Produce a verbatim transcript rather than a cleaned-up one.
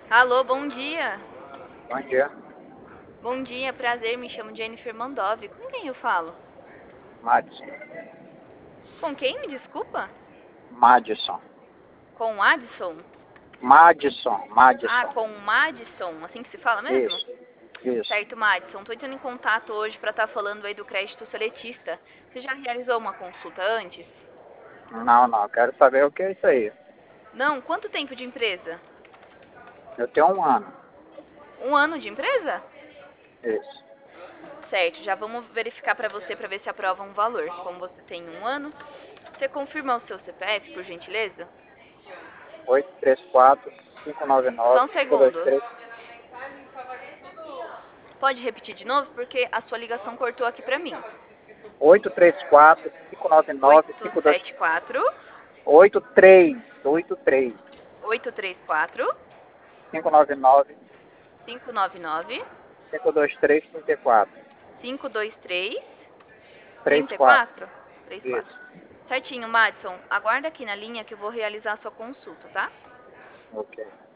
Alô, bom dia. Bom dia, Bom dia, prazer, me chamo Jennifer Mandov. Com quem eu falo? Madison. Com quem, me desculpa? Madison. Com o Adson? Madison, Ah, Madison. com o Madison, assim que se fala mesmo? Isso, isso. Certo, Madison. Tô entrando em contato hoje para estar falando aí do crédito seletista. Você já realizou uma consulta antes? Não, não, quero saber o que é isso aí. Não? Quanto tempo de empresa? Eu tenho um ano. Um ano de empresa? Isso. Certo, já vamos verificar para você para ver se aprova um valor. Como você tem um ano, você confirma o seu C P F, por gentileza? oito três quatro, cinco nove Só nove, um cinco dois segundo. três. Pode repetir de novo, porque a sua ligação cortou aqui pra mim. oito três quatro, cinco nove nove, oito cinco dois. sete quatro, oito três, oito três, oito três quatro, cinco nove nove, cinco nove nove, cinco dois três, trinta e quatro. cinco dois três, três trinta e quatro. quatro. trinta e quatro. Isso. Certinho, Madison. Aguarda aqui na linha que eu vou realizar a sua consulta, tá? Ok.